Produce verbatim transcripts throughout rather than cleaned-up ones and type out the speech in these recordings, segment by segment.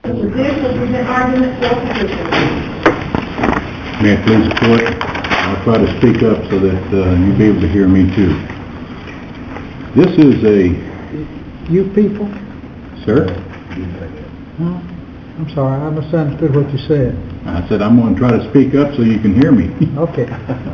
Mister Dick will present argument for position. May I please report? I'll try to speak up so that uh, you'll be able to hear me too. This is a... You people? Sir? Huh? I'm sorry, I misunderstood what you said. I said I'm going to try to speak up so you can hear me. Okay.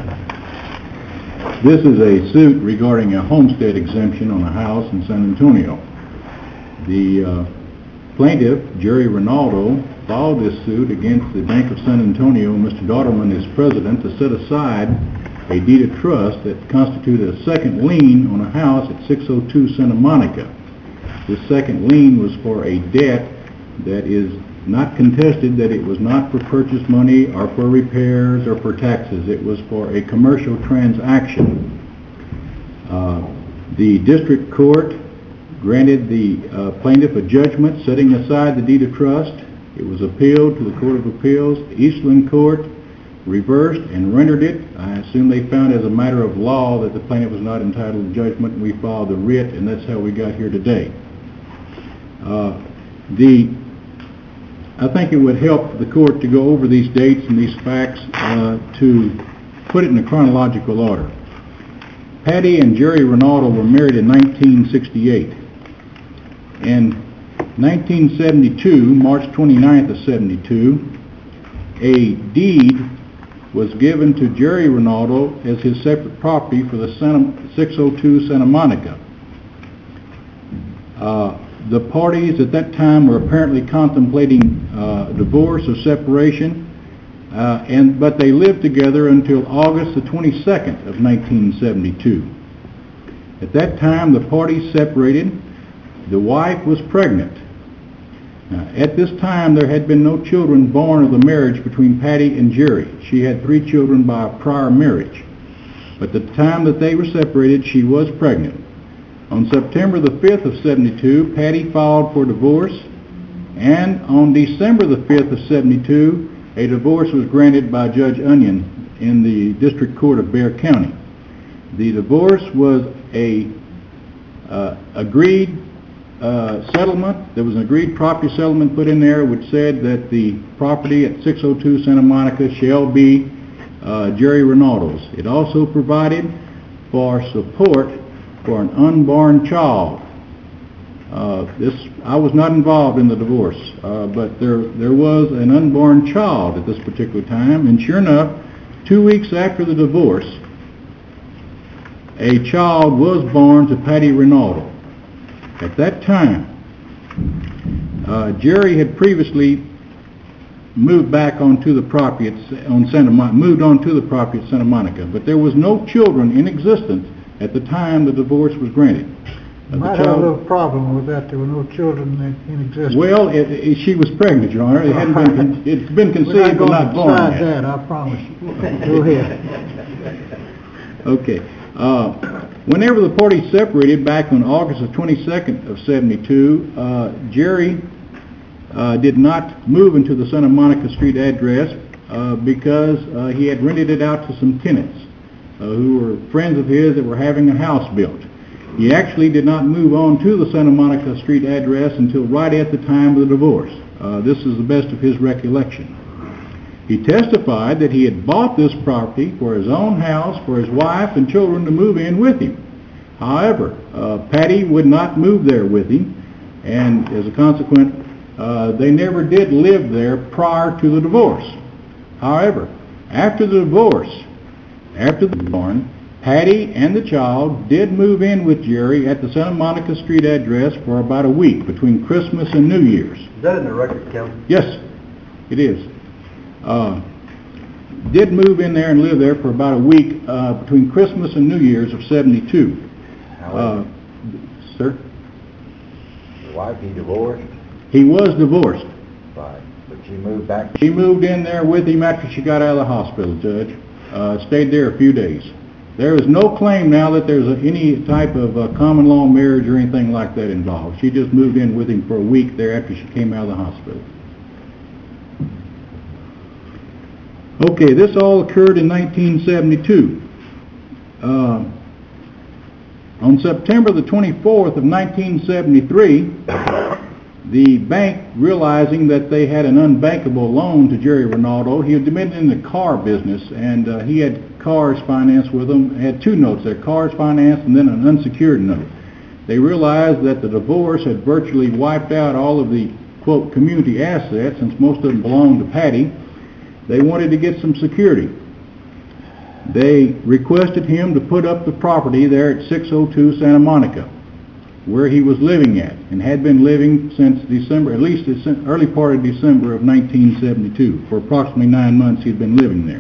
This is a suit regarding a homestead exemption on a house in San Antonio. The uh, plaintiff, Jerry Ronaldo, filed this suit against the Bank of San Antonio. Mister Dauterman is president to set aside a deed of trust that constituted a second lien on a house at six oh two Santa Monica. This second lien was for a debt that is not contested, that it was not for purchase money or for repairs or for taxes. It was for a commercial transaction. Uh, the district court granted the uh, plaintiff a judgment setting aside the deed of trust. It was appealed to the Court of Appeals. The Eastland Court reversed and rendered it. I assume they found as a matter of law that the plaintiff was not entitled to judgment, and we filed the writ, and that's how we got here today. Uh, the I think it would help the court to go over these dates and these facts uh, to put it in a chronological order. Patty and Jerry Ronaldo were married in nineteen sixty-eight. In nineteen seventy-two, March twenty-ninth of seventy-two, a deed was given to Jerry Ronaldo as his separate property for the Santa, six oh two Santa Monica. Uh, the parties at that time were apparently contemplating uh, divorce or separation, uh, and but they lived together until August the twenty-second of nineteen seventy-two. At that time, the parties separated. The wife was pregnant. Now, at this time, there had been no children born of the marriage between Patty and Jerry. She had three children by a prior marriage. But at the time that they were separated, she was pregnant. On September the fifth of seventy-two, Patty filed for divorce, and on December the fifth of seventy-two, a divorce was granted by Judge Onion in the District Court of Bexar County. The divorce was a uh, agreed uh, settlement. There was an agreed property settlement put in there which said that the property at six oh two Santa Monica shall be uh, Jerry Ronaldo's. It also provided for support for an unborn child. Uh, this I was not involved in the divorce, uh, but there there was an unborn child at this particular time, and sure enough, two weeks after the divorce, a child was born to Patty Ronaldo. At that time, uh, Jerry had previously moved back onto the property at, on Santa Mon- moved onto the property at Santa Monica, but there was no children in existence at the time the divorce was granted. Uh, Might have a little problem with that. There were no children in, in existence. Well, it, it, she was pregnant, Your Honor. It hadn't been, it's been conceived but not born yet. yet. That, I promise you. Go ahead. Okay. Uh, whenever the parties separated back on August the twenty-second of seventy-two, uh, Jerry uh, did not move into the Santa Monica Street address uh, because uh, he had rented it out to some tenants uh, who were friends of his that were having a house built. He actually did not move on to the Santa Monica Street address until right at the time of the divorce. Uh, this is the best of his recollection. He testified that he had bought this property for his own house, for his wife and children to move in with him. However, uh, Patty would not move there with him, and as a consequence, uh, they never did live there prior to the divorce. However, after the divorce, after the born, Patty and the child did move in with Jerry at the Santa Monica Street address for about a week between Christmas and New Year's. Is that in the record, Kelly? Yes, it is. Uh, did move in there and live there for about a week uh, between Christmas and New Year's of seventy-two. Uh, sir? The wife, he divorced? He was divorced. Right. But she moved back? She moved in there with him after she got out of the hospital, Judge. Uh, stayed there a few days. There is no claim now that there's a, any type of uh, common law marriage or anything like that involved. She just moved in with him for a week there after she came out of the hospital. Okay, this all occurred in nineteen seventy-two. Uh, on September the twenty-fourth of nineteen seventy-three, The bank, realizing that they had an unbankable loan to Jerry Ronaldo, he had been in the car business, and uh, he had cars financed with them, had two notes there, cars financed and then an unsecured note. They realized that the divorce had virtually wiped out all of the, quote, community assets, since most of them belonged to Patty. They wanted to get some security. They requested him to put up the property there at six oh two Santa Monica, where he was living at, and had been living since December, at least the early part of December of nineteen seventy-two. For approximately nine months he'd been living there.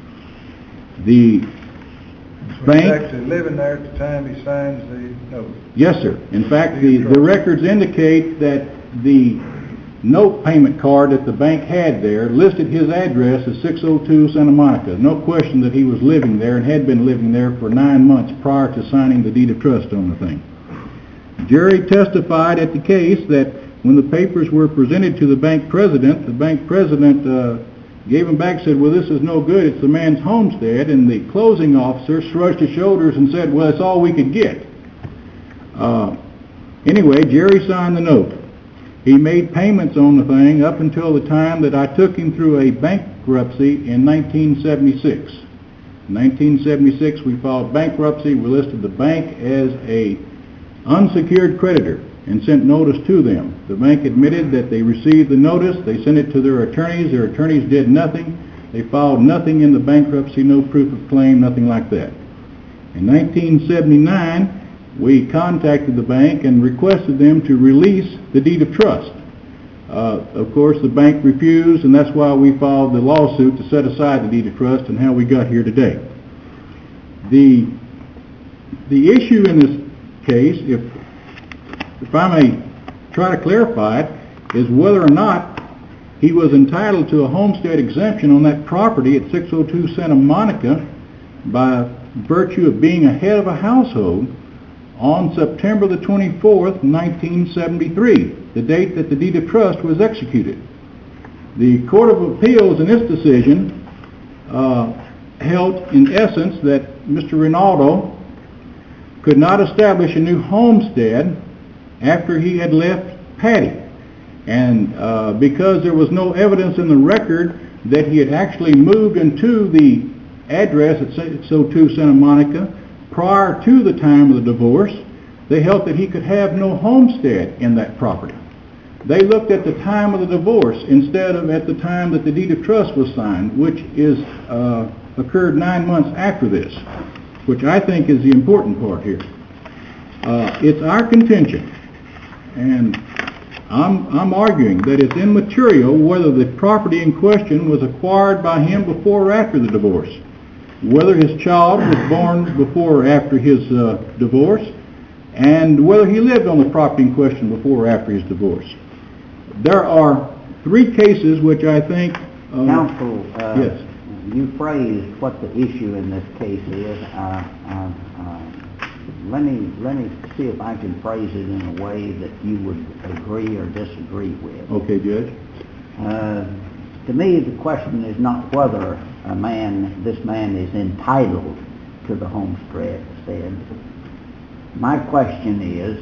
The So bank... he's actually living there at the time he signs the note. Yes, sir. In fact, the, the records indicate that the note payment card that the bank had there listed his address as six oh two Santa Monica. No question that he was living there and had been living there for nine months prior to signing the deed of trust on the thing. Jerry testified at the case that when the papers were presented to the bank president, the bank president uh, gave them back, said, well, this is no good, it's the man's homestead, and the closing officer shrugged his shoulders and said, well, it's all we could get. Uh, anyway, Jerry signed the note. He made payments on the thing up until the time that I took him through a bankruptcy in nineteen seventy-six. In nineteen seventy-six, we filed bankruptcy. We listed the bank as a unsecured creditor and sent notice to them. The bank admitted that they received the notice. They sent it to their attorneys. Their attorneys did nothing. They filed nothing in the bankruptcy, no proof of claim, nothing like that. In nineteen seventy-nine, we contacted the bank and requested them to release the deed of trust. Uh, of course, the bank refused, and that's why we filed the lawsuit to set aside the deed of trust and how we got here today. The, the issue in this case, if, if I may try to clarify it, is whether or not he was entitled to a homestead exemption on that property at six oh two Santa Monica by virtue of being a head of a household on September the twenty-fourth, nineteen seventy-three, the date that the deed of trust was executed. The Court of Appeals in its decision uh, held in essence that Mister Ronaldo could not establish a new homestead after he had left Patty. And uh, because there was no evidence in the record that he had actually moved into the address at six oh two Santa Monica prior to the time of the divorce, they held that he could have no homestead in that property. They looked at the time of the divorce instead of at the time that the deed of trust was signed, which is uh, occurred nine months after this, which I think is the important part here. Uh, it's our contention, and I'm, I'm arguing that it's immaterial whether the property in question was acquired by him before or after the divorce, whether his child was born before or after his uh, divorce, and whether he lived on the property in question before or after his divorce. There are three cases which I think... Uh, Counsel, uh, yes. you phrased what the issue in this case is. Uh, uh, uh, let me let me see if I can phrase it in a way that you would agree or disagree with. Okay, Judge. Uh, to me, the question is not whether a man, this man is entitled to the homestead. My question is,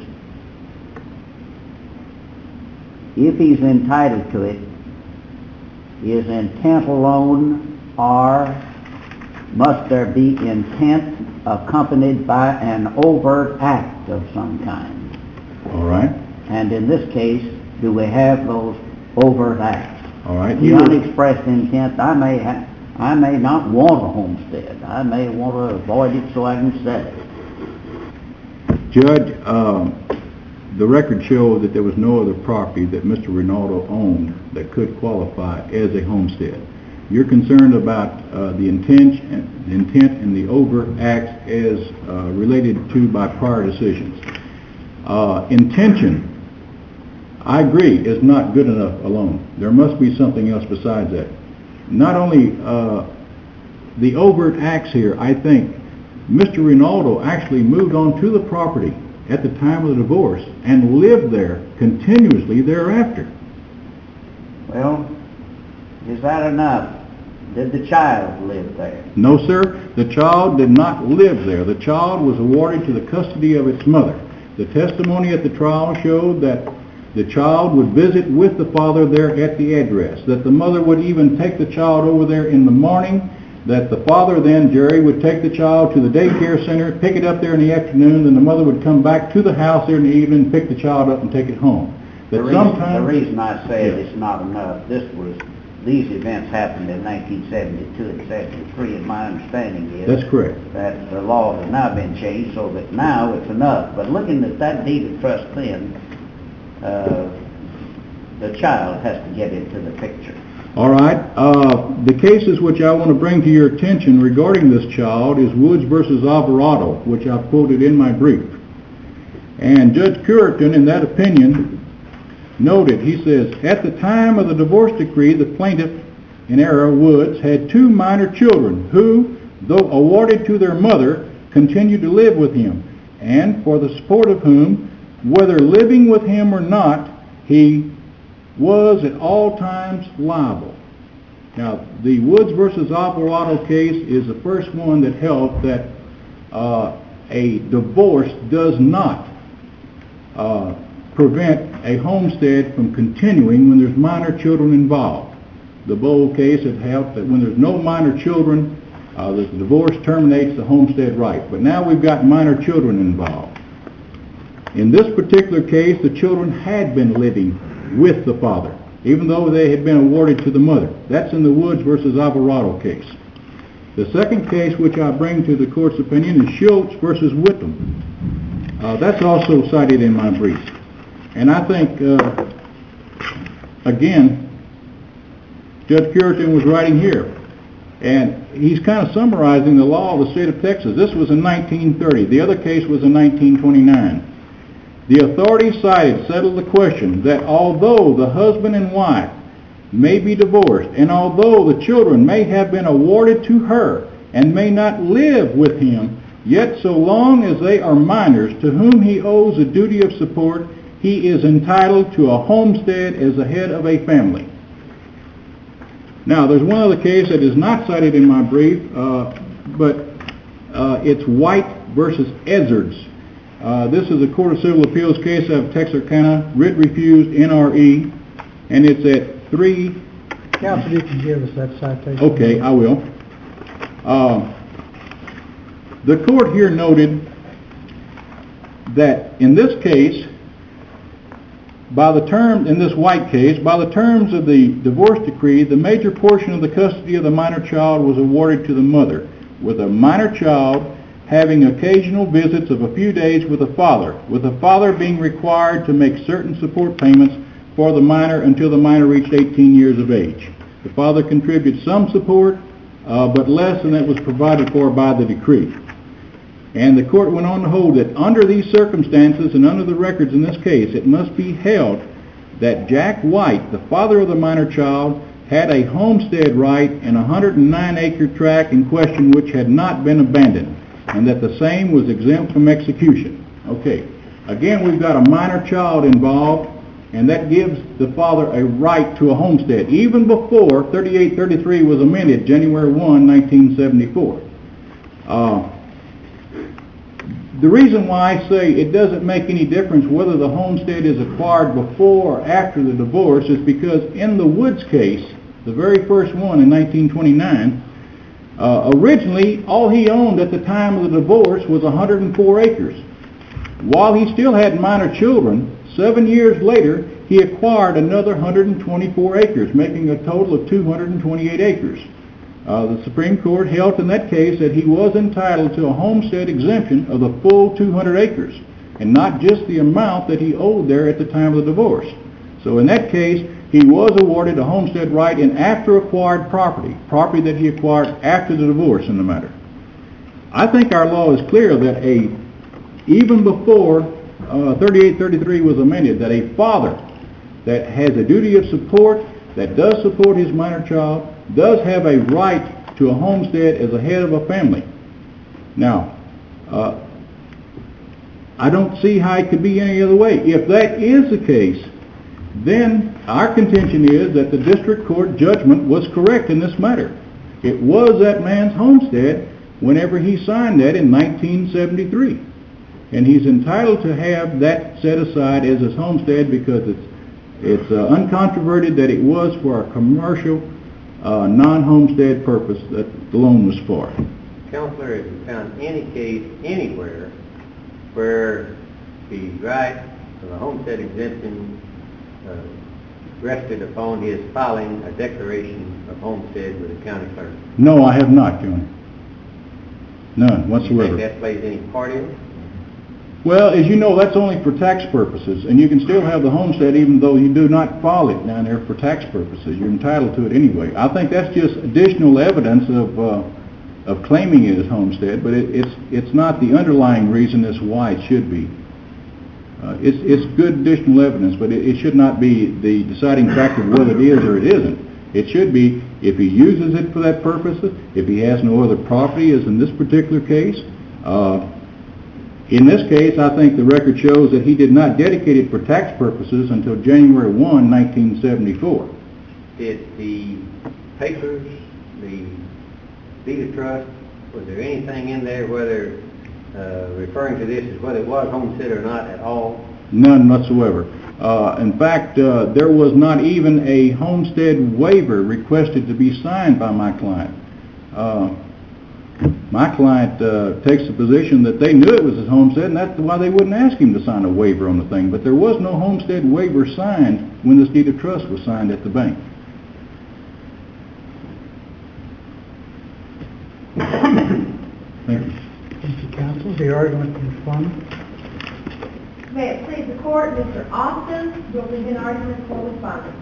if he's entitled to it, is intent alone, or must there be intent accompanied by an overt act of some kind? All right. And in this case, do we have those overt acts? All right. The unexpressed intent, I may ha- I may not want a homestead. I may want to avoid it so I can sell it. Judge, um, the record showed that there was no other property that Mister Ronaldo owned that could qualify as a homestead. You're concerned about uh, the intent, the intent and the overt acts as uh, related to by prior decisions. Uh, intention, I agree, is not good enough alone. There must be something else besides that. Not only uh, the overt acts here, I think Mister Ronaldo actually moved on to the property at the time of the divorce and lived there continuously thereafter. Well, is that enough? Did the child live there? No, sir. The child did not live there. The child was awarded to the custody of its mother. The testimony at the trial showed that the child would visit with the father there at the address, that the mother would even take the child over there in the morning, that the father then, Jerry, would take the child to the daycare center, pick it up there in the afternoon, then the mother would come back to the house there in the evening, pick the child up and take it home. The That reason, sometimes... the reason I said Yes. it's not enough, this was, these events happened in nineteen seventy-two and seventy-three, and my understanding is... That's correct. That the law has now been changed so that now it's enough. But looking at that deed of trust then, uh, the child has to get into the picture. All right. Uh, the cases which I want to bring to your attention regarding this child is Woods versus Alvarado, which I've quoted in my brief. And Judge Curitan, in that opinion, noted, he says, at the time of the divorce decree, the plaintiff, in error, Woods, had two minor children who, though awarded to their mother, continued to live with him, and for the support of whom, whether living with him or not, he was at all times liable. Now, the Woods versus Alvarado case is the first one that held that uh, a divorce does not uh, prevent a homestead from continuing when there's minor children involved. The Bowl case had held that when there's no minor children, uh, the divorce terminates the homestead right. But now we've got minor children involved. In this particular case, the children had been living with the father, even though they had been awarded to the mother. That's in the Woods versus Alvarado case. The second case which I bring to the court's opinion is Schultz versus Whitlam. Uh, that's also cited in my brief. And I think, uh, again, Judge Curitan was writing here, and he's kind of summarizing the law of the state of Texas. This was in nineteen thirty. The other case was in nineteen twenty-nine. The authorities cited settled the question that although the husband and wife may be divorced, and although the children may have been awarded to her and may not live with him, yet so long as they are minors to whom he owes a duty of support, he is entitled to a homestead as the head of a family. Now, there's one other case that is not cited in my brief, uh, but uh, it's White versus Ezzards. Uh, this is a Court of Civil Appeals case of Texarkana, writ refused, N R E, and it's at three... Counsel, you can give us that citation. Okay, I will. Uh, the court here noted that in this case, by the term, in this White case, by the terms of the divorce decree, the major portion of the custody of the minor child was awarded to the mother, with a minor child having occasional visits of a few days with the father, with the father being required to make certain support payments for the minor until the minor reached eighteen years of age. The father contributed some support, uh, but less than that was provided for by the decree. And the court went on to hold that under these circumstances and under the records in this case, it must be held that Jack White, the father of the minor child, had a homestead right in a one hundred nine acre tract in question which had not been abandoned, and that the same was exempt from execution. Okay, again we've got a minor child involved, and that gives the father a right to a homestead, even before thirty-eight thirty-three was amended January first, nineteen seventy-four. Uh, the reason why I say it doesn't make any difference whether the homestead is acquired before or after the divorce is because in the Woods case, the very first one in nineteen twenty-nine, uh, originally all he owned at the time of the divorce was one hundred four acres. While he still had minor children, seven years later he acquired another one hundred twenty-four acres, making a total of two hundred twenty-eight acres. Uh, the Supreme Court held in that case that he was entitled to a homestead exemption of the full two hundred acres, and not just the amount that he owed there at the time of the divorce. So in that case, he was awarded a homestead right in after acquired property, property that he acquired after the divorce in the matter. I think our law is clear that a, even before uh, thirty-eight thirty-three was amended, that a father that has a duty of support, that does support his minor child, does have a right to a homestead as a head of a family. Now, uh, I don't see how it could be any other way. If that is the case, then our contention is that the district court judgment was correct in this matter. It was that man's homestead whenever he signed that in nineteen seventy-three. and he's entitled to have that set aside as his homestead because it's it's uh, uncontroverted that it was for a commercial, uh, non-homestead purpose that the loan was for. Counselor, have you found any case anywhere where the right of a homestead exemption uh, rested upon his filing a declaration of homestead with the county clerk? No, I have not, John. None Do you whatsoever. think that plays any part in it? Well, as you know, that's only for tax purposes, and you can still have the homestead even though you do not file it down there for tax purposes. You're entitled to it anyway. I think that's just additional evidence of uh, of claiming it as homestead, but it, it's it's not the underlying reason as why it should be. Uh, it's it's good additional evidence, but it, it should not be the deciding factor of whether it is or it isn't. It should be if he uses it for that purpose, if he has no other property, as in this particular case. Uh, In this case, I think the record shows that he did not dedicate it for tax purposes until January first, nineteen seventy-four. Did the papers, the deed of trust, was there anything in there whether uh, referring to this as whether it was homestead or not at all? None whatsoever. Uh, in fact, uh, there was not even a homestead waiver requested to be signed by my client. Uh, My client uh, takes the position that they knew it was his homestead, and that's why they wouldn't ask him to sign a waiver on the thing. But there was no homestead waiver signed when this deed of trust was signed at the bank. Thank you. Thank you, counsel. The argument is responded. May it please the court, Mister Austin will begin argument for respondent.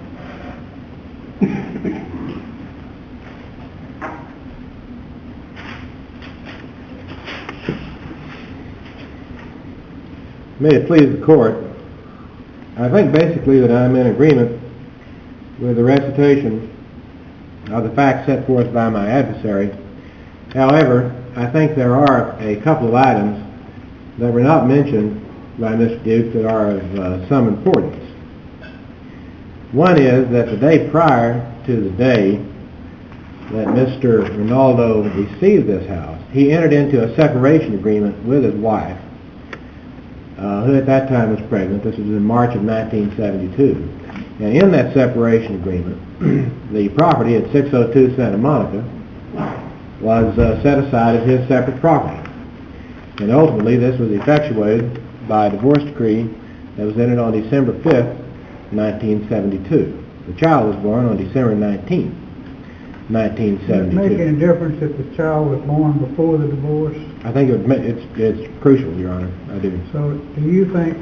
May it please the court, I think basically that I'm in agreement with the recitation of the facts set forth by my adversary. However, I think there are a couple of items that were not mentioned by Mister Duke that are of uh, some importance. One is that the day prior to the day that Mister Rinaldo received this house, he entered into a separation agreement with his wife, Uh, who at that time was pregnant. This was in March of nineteen seventy-two. And in that separation agreement, the property at six oh two Santa Monica was uh, set aside as his separate property. And ultimately, this was effectuated by a divorce decree that was entered on December fifth, nineteen seventy-two. The child was born on December nineteenth, nineteen Does it make seventy-two. any difference if the child was born before the divorce? I think it would ma- it's, it's crucial, Your Honor. I do. So do you think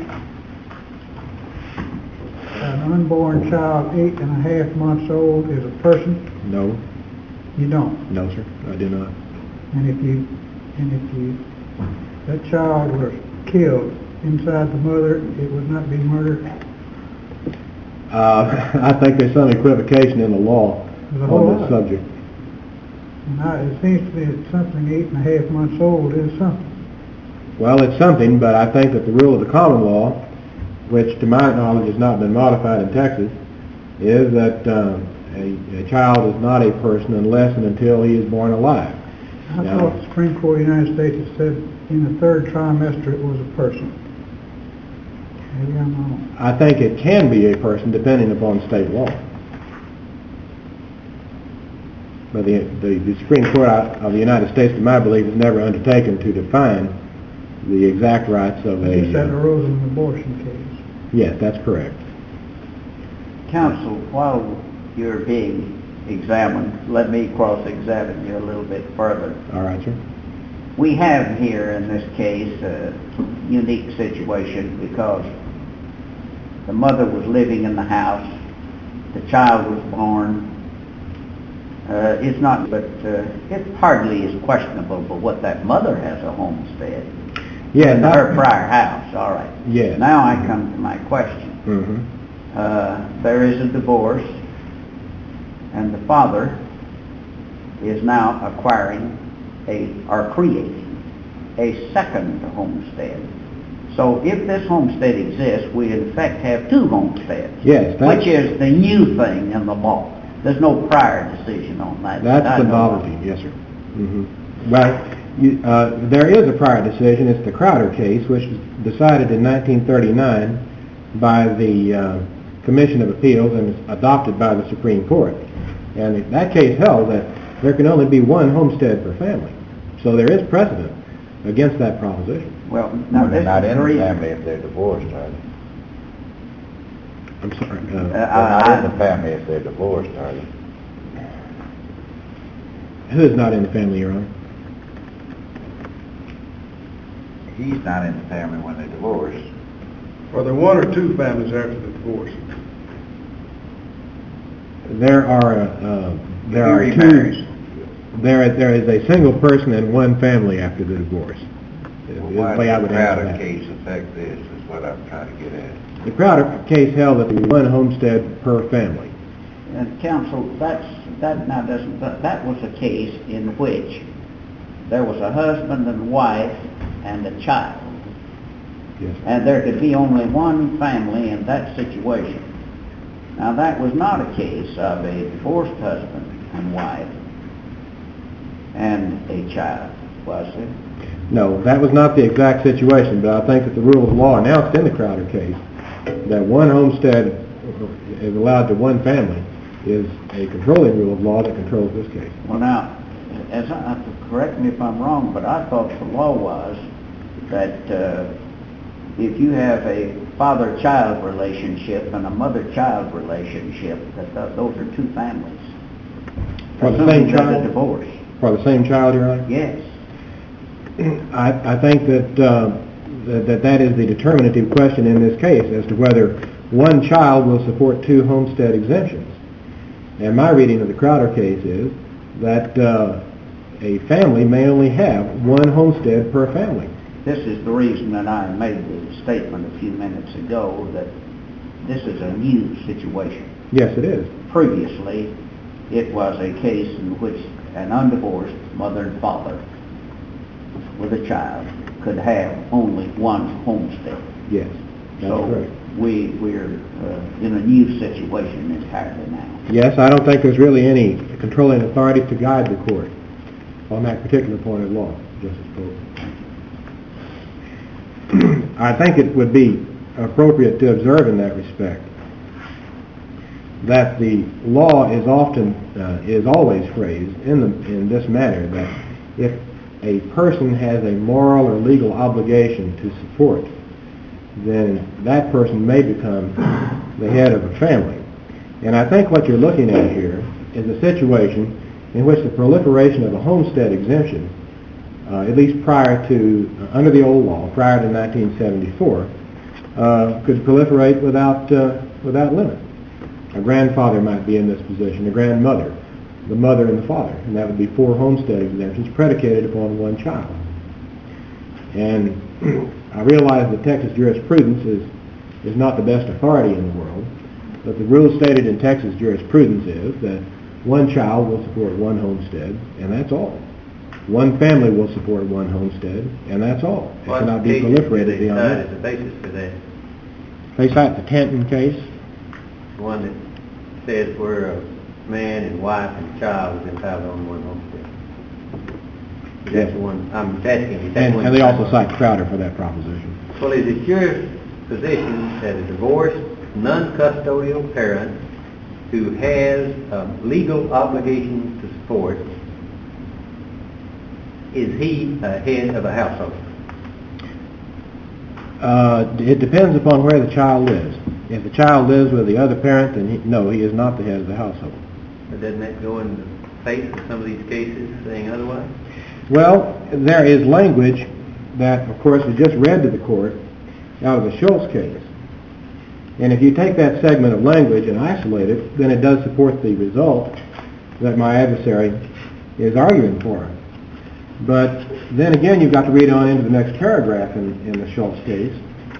an unborn child eight and a half months old is a person? No. You don't. No, sir. I do not. And if you, and if you, that child was killed inside the mother, it would not be murder? Uh, I think there's some equivocation in the law There's a whole on this lot. subject. And I, it seems to me that something eight and a half months old is something. Well, it's something, but I think that the rule of the common law, which to my knowledge has not been modified in Texas, is that um, a, a child is not a person unless and until he is born alive. I Now- thought the Supreme Court of the United States had said in the third trimester it was a person. Maybe I'm wrong. I think it can be a person depending upon state law. But the, the, the Supreme Court of the United States, to my belief, has never undertaken to define the exact rights of a... Just that uh, arose in an abortion case. yes, that's correct. Counsel, while you're being examined, let me cross-examine you a little bit further. All right, sir. We have here in this case a unique situation because the mother was living in the house, the child was born. Uh, it's not, but uh, it hardly is questionable but what that mother has a homestead Yes, in I- her prior house. All right. Yes. Now I come to my question. Mm-hmm. Uh, there is a divorce, and the father is now acquiring a or creating a second homestead. So if this homestead exists, we in effect have two homesteads. Yes, that's- which is the new thing in the law. There's no prior decision on that. That's I the know of. novelty, yes, sir. Mm-hmm. Well, You, uh, there is a prior decision. It's the Crowder case, which was decided in nineteen thirty-nine by the uh, Commission of Appeals and was adopted by the Supreme Court. And that case held that there can only be one homestead per family. So there is precedent against that proposition. Well, now Well, they're this not is in the the reason. family if they're divorced, are they? I'm sorry. Uh, Uh, They're I- not in I- the family if they're divorced, are they? who is not in the family, Your Honor? He's not in the family when they're divorced. Are there one or two families after the divorce? There are uh, there He are remarries. two. There there is a single person and one family after the divorce. Is Well, the why way I does would the answer Crowder that. case affect this, is what I'm trying to get at. The Crowder case held that there was one homestead per family. And counsel, that's, that now doesn't, that, that was a case in which there was a husband and wife and a child. Yes. And there could be only one family in that situation. Now, that was not a case of a divorced husband and wife and a child, was it? No, that was not the exact situation, but I think that the rule of law announced in the Crowder case that one homestead is allowed to one family is a controlling rule of law that controls this case. Well, now, as I, correct me if I'm wrong, but I thought the law was that uh, if you have a father-child relationship and a mother-child relationship, that th- those are two families. For the Assuming same there's child? a divorce. For the same child, Your Honor? Yes. I, I think that, uh, that that that is the determinative question in this case as to whether one child will support two homestead exemptions. And my reading of the Crowder case is that uh, a family may only have one homestead per family. This is the reason that I made the statement a few minutes ago that this is a new situation. Yes, it is. Previously, it was a case in which an undivorced mother and father with a child could have only one homestead. Yes, that's So correct. we, we're uh, in a new situation entirely now. Yes, I don't think there's really any controlling authority to guide the court on that particular point of law, Justice Polk. I think it would be appropriate to observe in that respect that the law is often, uh, is always phrased in, the, in this manner, that if a person has a moral or legal obligation to support, then that person may become the head of a family. And I think what you're looking at here is a situation in which the proliferation of a homestead exemption, uh, at least prior to, uh, under the old law, prior to nineteen seventy-four, uh, could proliferate without, uh, without limit. A grandfather might be in this position, a grandmother, the mother and the father, and that would be four homestead exemptions predicated upon one child. And I realize that Texas jurisprudence is, is not the best authority in the world, but the rule stated in Texas jurisprudence is that one child will support one homestead, and that's all. One family will support one homestead, and that's all. It What cannot be case did proliferated they beyond cite that. as the basis for that? They cite the Tanton case. The one that says where a man and wife and child is entitled on one homestead. Is that the one, I'm asking, is that And, the one? and they you also cited? cite Crowder for that proposition. Well, is it your position that a divorced, non-custodial parent who has a legal obligation to support, is he a head of a household? Uh, it depends upon where the child lives. If the child lives with the other parent, then he, no, he is not the head of the household. But doesn't that go in the face of some of these cases saying otherwise? Well, there is language that, of course, was just read to the court out of the Schultz case. And if you take that segment of language and isolate it, then it does support the result that my adversary is arguing for. But then again, you've got to read on into the next paragraph in, in the Schultz case.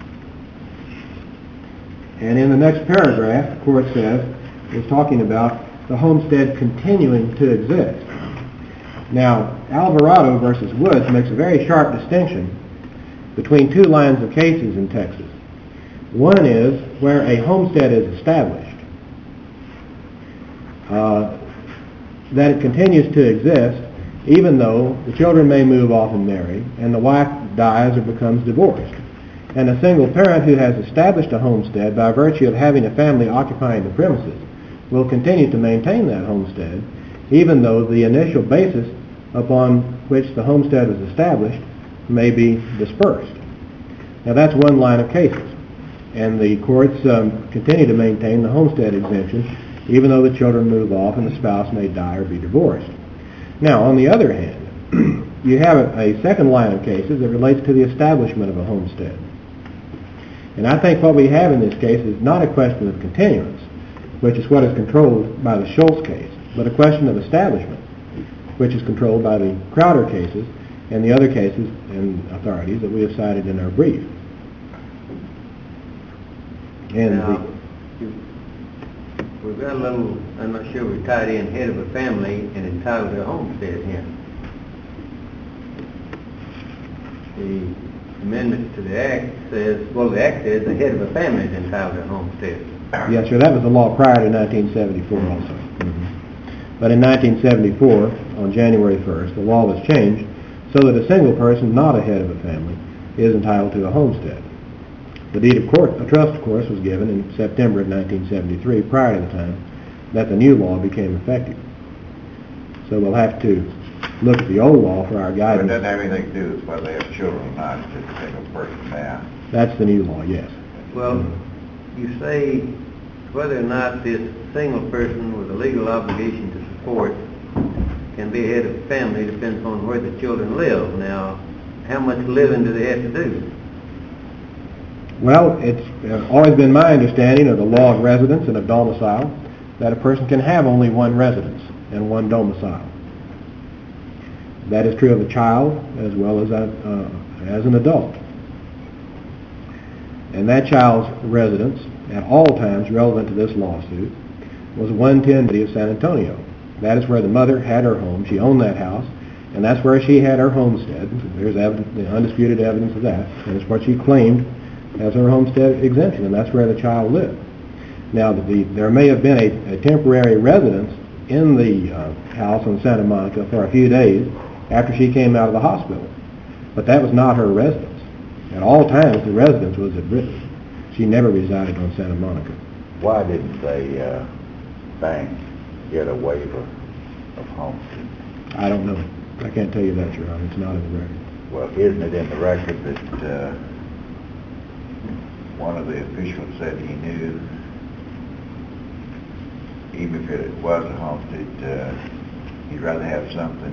And in the next paragraph, the court says, is talking about the homestead continuing to exist. Now, Alvarado versus Woods makes a very sharp distinction between two lines of cases in Texas. One is where a homestead is established, uh, that it continues to exist even though the children may move off and marry, and the wife dies or becomes divorced. And a single parent who has established a homestead by virtue of having a family occupying the premises will continue to maintain that homestead, even though the initial basis upon which the homestead was established may be dispersed. Now that's one line of cases, and the courts um, continue to maintain the homestead exemption even though the children move off and the spouse may die or be divorced. Now, on the other hand, you have a, a second line of cases that relates to the establishment of a homestead. And I think what we have in this case is not a question of continuance, which is what is controlled by the Schultz case, but a question of establishment, which is controlled by the Crowder cases and the other cases and authorities that we have cited in our brief. And Now, the, you- we've got a little, I'm not sure we tied in head of a family and entitled to a homestead here. The amendment to the act says, well, the act says the head of a family is entitled to a homestead. yes, sir, that was the law prior to nineteen seventy-four also. But in nineteen seventy-four, on January first, the law was changed so that a single person, not a head of a family, is entitled to a homestead. The deed of court, a trust, of course, was given in September of nineteen seventy-three, prior to the time that the new law became effective. So we'll have to look at the old law for our But it guidance. doesn't have anything to do with whether they have children or not, it's just a single person now. That's the new law, yes. Well, you say whether or not this single person with a legal obligation to support can be head of a family depends on where the children live. Now, how much living do they have to do? Well, it's uh, always been my understanding of the law of residence and of domicile that a person can have only one residence and one domicile. That is true of a child as well as a, uh, as an adult. And that child's residence, at all times relevant to this lawsuit, was one ten of San Antonio. That is where the mother had her home. She owned that house, and that's where she had her homestead. There's evidence, the undisputed evidence of that, and it's what she claimed as her homestead exemption, and that's where the child lived. Now, the, there may have been a, a temporary residence in the uh, house in Santa Monica for a few days after she came out of the hospital, but that was not her residence. At all times, the residence was at Britain. She never resided on Santa Monica. Why didn't they, uh, bank get a waiver of homestead? I don't know. I can't tell you that, Your Honor. It's not in the record. Well, isn't it in the record that, uh, one of the officials said he knew, even if it was a homestead, uh, he'd rather have something?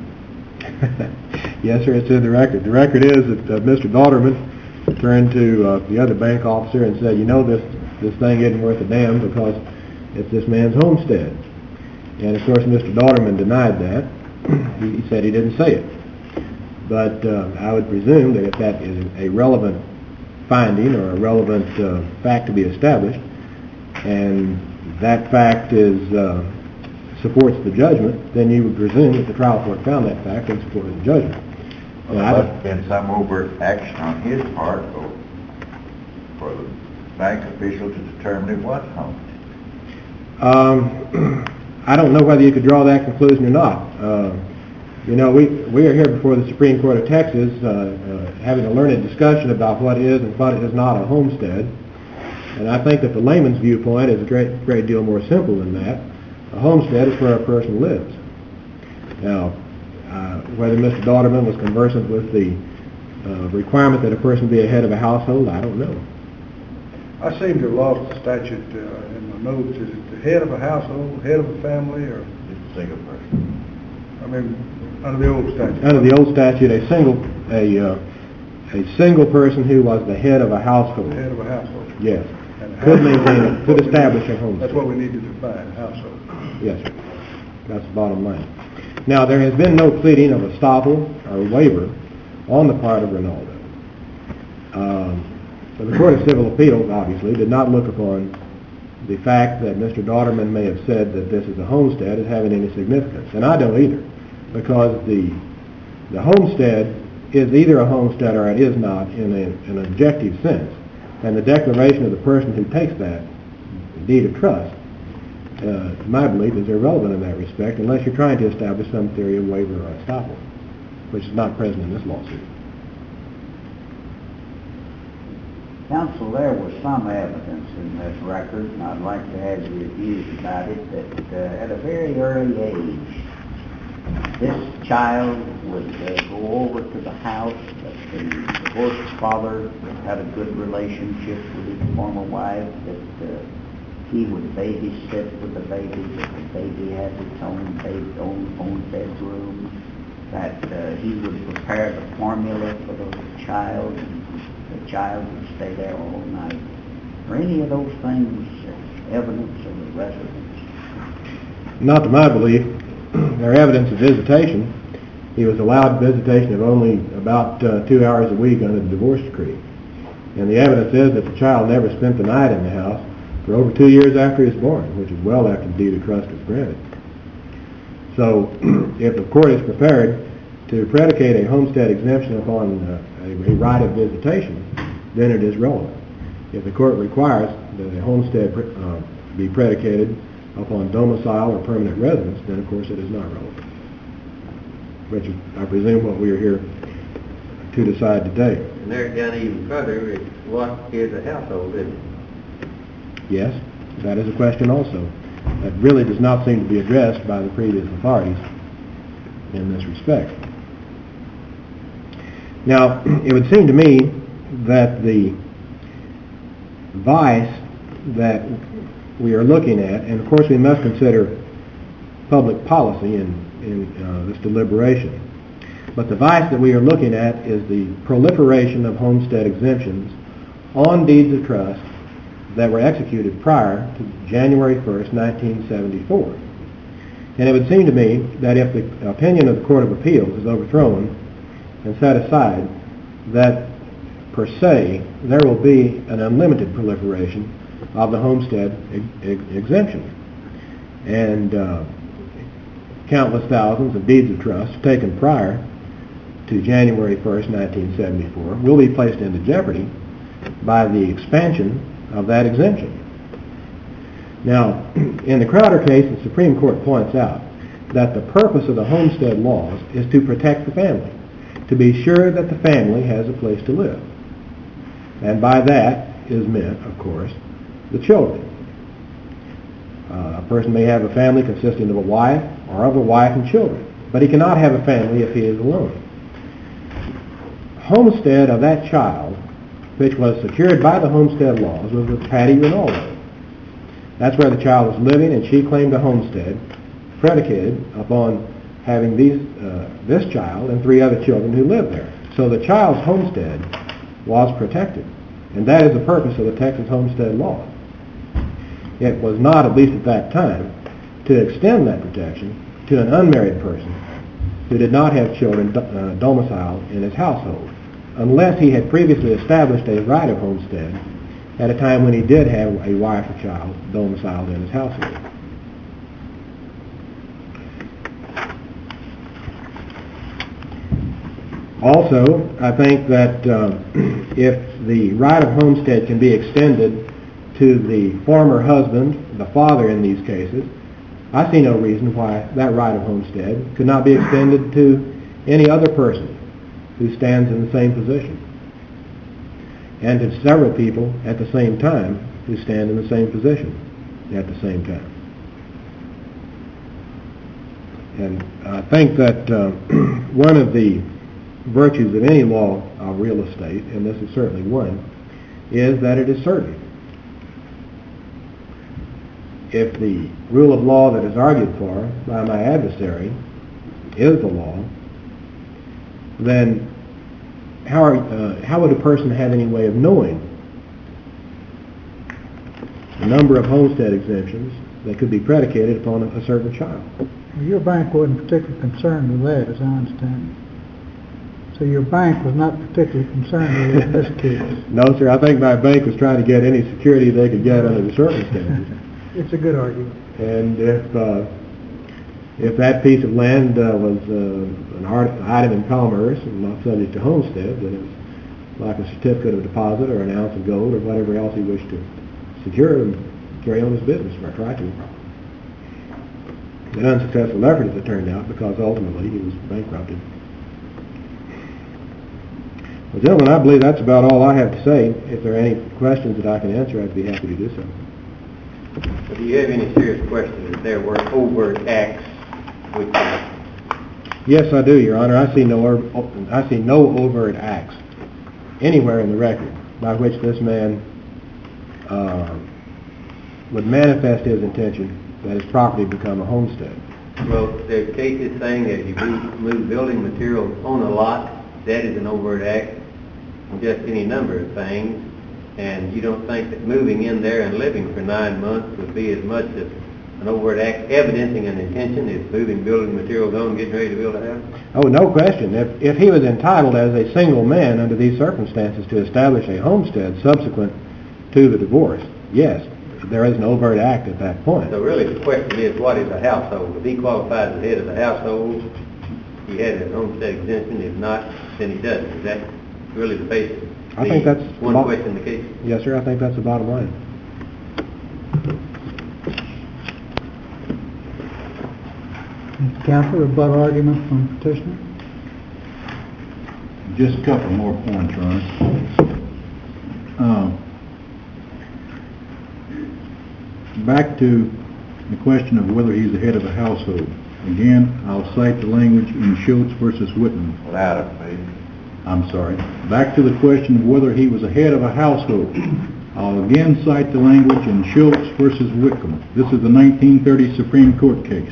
Yes, sir, it's in the record. The record is that uh, Mister Dauterman turned to uh, the other bank officer and said, you know, this, this thing isn't worth a damn because it's this man's homestead. And, of course, Mister Dauterman denied that. he, he said he didn't say it. But uh, I would presume that if that is a relevant finding or a relevant uh, fact to be established, and that fact is uh, supports the judgment, then you would presume that the trial court found that fact and supported the judgment. Well, there must have been some overt action on his part for, for the bank official to determine it was homestead. Um, I don't know whether you could draw that conclusion or not. Uh, you know, we we are here before the Supreme Court of Texas uh, uh, having a learned discussion about what is and what is not a homestead. And I think that the layman's viewpoint is a great great deal more simple than that. A homestead is where a person lives. Now, uh, whether Mister Dauterman was conversant with the uh, requirement that a person be a head of a household, I don't know. I seem to have lost the statute uh, in my notes. Is it the head of a household, head of a family, or, Just a single person. I mean, under the old statute? Under the old statute, a single a uh, a single person who was the head of a household. Head of a household. Yes. And a Could household maintain, is could what we establish need- a homestead. That's what we need to define, household. Yes, sir. That's the bottom line. Now, there has been no pleading of estoppel or waiver on the part of Rinaldo. Um, so the Court of Civil Appeals, obviously, did not look upon the fact that Mister Dauterman may have said that this is a homestead as having any significance. And I don't either, because the the homestead is either a homestead or it is not in, a, in an objective sense. And the declaration of the person who takes that deed of trust uh, my belief, is irrelevant in that respect unless you're trying to establish some theory of waiver or estoppel, which is not present in this lawsuit. Counsel, there was some evidence in this record, and I'd like to have your views about it, that uh, at a very early age, this child would uh, go over to the house, that the divorced father had a good relationship with his former wife, that uh, he would babysit with the baby, that the baby had its own, baby, own, own bedroom, that uh, he would prepare the formula for the child, and the child would stay there all night. Are any of those things uh, evidence of the residence? Not to my belief. They're evidence of visitation. He was allowed visitation of only about uh, two hours a week under the divorce decree. And the evidence is that the child never spent the night in the house for over two years after he was born, which is well after the deed of trust was granted. So if the court is prepared to predicate a homestead exemption upon uh, a, a right of visitation, then it is relevant. If the court requires that a homestead uh, be predicated upon domicile or permanent residence, then of course it is not relevant. Which is, I presume, what we are here to decide today. And there down even further, is what is a household, isn't it? Yes, that is a question also. That really does not seem to be addressed by the previous authorities in this respect. Now, it would seem to me that the vice that we are looking at, and of course we must consider public policy in, in uh, this deliberation, but the vice that we are looking at is the proliferation of homestead exemptions on deeds of trust that were executed prior to January first, nineteen seventy-four. And it would seem to me that if the opinion of the Court of Appeals is overthrown and set aside, that per se there will be an unlimited proliferation of the homestead ex- ex- exemption. And uh, countless thousands of deeds of trust taken prior to January first, nineteen seventy-four will be placed into jeopardy by the expansion of that exemption. Now, in the Crowder case, the Supreme Court points out that the purpose of the homestead laws is to protect the family, to be sure that the family has a place to live. And by that is meant, of course, the children. Uh, a person may have a family consisting of a wife or of a wife and children, but he cannot have a family if he is alone. Homestead of that child, which was secured by the homestead laws, was with Patty Rinaldo. That's where the child was living, and she claimed a homestead predicated upon having these, uh, this child and three other children who lived there. So the child's homestead was protected, and that is the purpose of the Texas homestead law. It was not, at least at that time, to extend that protection to an unmarried person who did not have children uh, domiciled in his household, unless he had previously established a right of homestead at a time when he did have a wife or child domiciled in his household. Also, I think that uh, if the right of homestead can be extended to the former husband, the father in these cases, I see no reason why that right of homestead could not be extended to any other person who stands in the same position, and to several people at the same time who stand in the same position at the same time. And I think that uh, one of the virtues of any law of real estate, and this is certainly one, is that it is certain. If the rule of law that is argued for by my adversary is the law, then how, are, uh, how would a person have any way of knowing the number of homestead exemptions that could be predicated upon a, a certain child? Well, your bank wasn't particularly concerned with that, as I understand it. So your bank was not particularly concerned with it in this case. No, sir. I think my bank was trying to get any security they could get under the circumstances. It's a good argument. And if uh, if that piece of land uh, was uh, an art, item in commerce and not subject to homestead, then it was like a certificate of deposit or an ounce of gold or whatever else he wished to secure and carry on his business, or try to. an unsuccessful effort as it turned out, because ultimately he was bankrupted. Well, gentlemen, I believe that's about all I have to say. If there are any questions that I can answer, I'd be happy to do so. But do you have any serious questions that there were overt acts which Yes, I do, Your Honor. I see no or- I see no overt acts anywhere in the record by which this man uh, would manifest his intention that his property become a homestead. Well, there are cases saying that if you move, move building materials on a lot, that is an overt act, and just any number of things, and you don't think that moving in there and living for nine months would be as much as an overt act evidencing an intention as moving building materials on and getting ready to build a house? Oh, no question. If, if he was entitled as a single man under these circumstances to establish a homestead subsequent to the divorce, yes, there is an overt act at that point. So really the question is, what is a household? If he qualifies as head of the household, he had a homestead exemption. If not, then he doesn't. Is that really the basis? I think that's one bo- question in the case. Yes, sir. I think that's the bottom line. Mister Counsel, rebuttal argument from petitioner? Just a couple more points, Your Honor. Uh, back to the question of whether he's the head of a household. Again, I'll cite the language in Schultz versus Whitman. Louder, please. I'm sorry. Back to the question of whether he was a head of a household. I'll again cite the language in Schultz versus Whitcomb. This is the nineteen thirty Supreme Court case.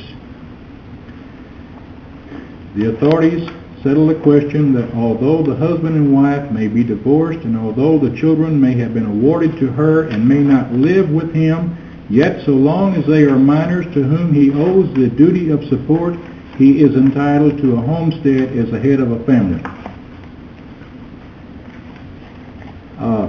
The authorities settle the question that although the husband and wife may be divorced and although the children may have been awarded to her and may not live with him, yet so long as they are minors to whom he owes the duty of support, he is entitled to a homestead as a head of a family. Uh,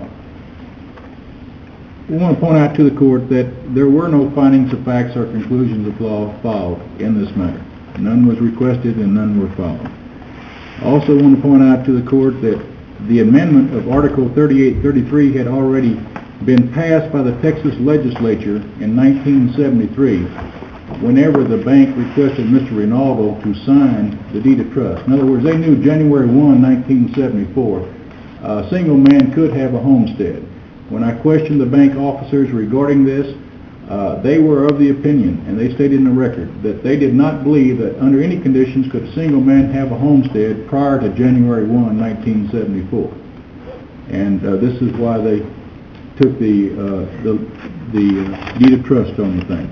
we want to point out to the court that there were no findings of facts or conclusions of law filed in this matter. None was requested and none were filed. I also want to point out to the court that the amendment of Article thirty-eight thirty-three had already been passed by the Texas legislature in nineteen seventy-three whenever the bank requested Mister Rinaldo to sign the deed of trust. In other words, they knew January first, nineteen seventy-four, a single man could have a homestead. When I questioned the bank officers regarding this, uh, they were of the opinion, and they stated in the record, that they did not believe that under any conditions could a single man have a homestead prior to January first, nineteen seventy-four. And uh, this is why they took the uh, the, the uh, deed of trust on the thing.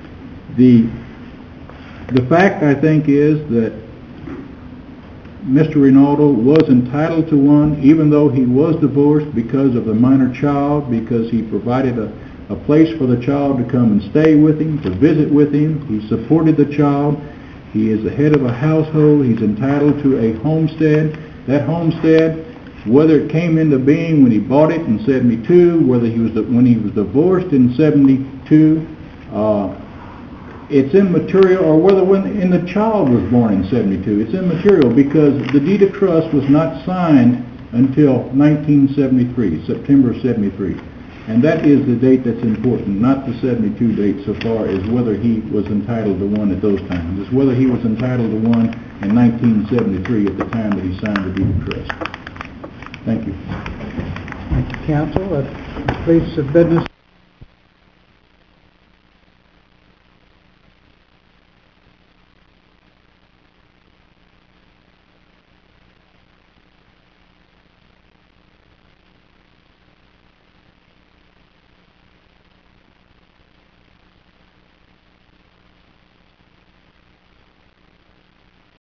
The the fact, I think, is that Mister Rinaldo was entitled to one, even though he was divorced because of the minor child, because he provided a, a place for the child to come and stay with him, to visit with him. He supported the child. He is the head of a household. He's entitled to a homestead. That homestead, whether it came into being when he bought it in seventy-two, whether he was when he was divorced in seventy-two, uh, it's immaterial, or whether when and the child was born in seventy-two, it's immaterial because the deed of trust was not signed until nineteen seventy-three, September seventy-three. And that is the date that's important, not the seventy-two date so far as whether he was entitled to one at those times. It's whether he was entitled to one in nineteen seventy-three at the time that he signed the deed of trust. Thank you. Thank you, counsel. Uh, please submit this.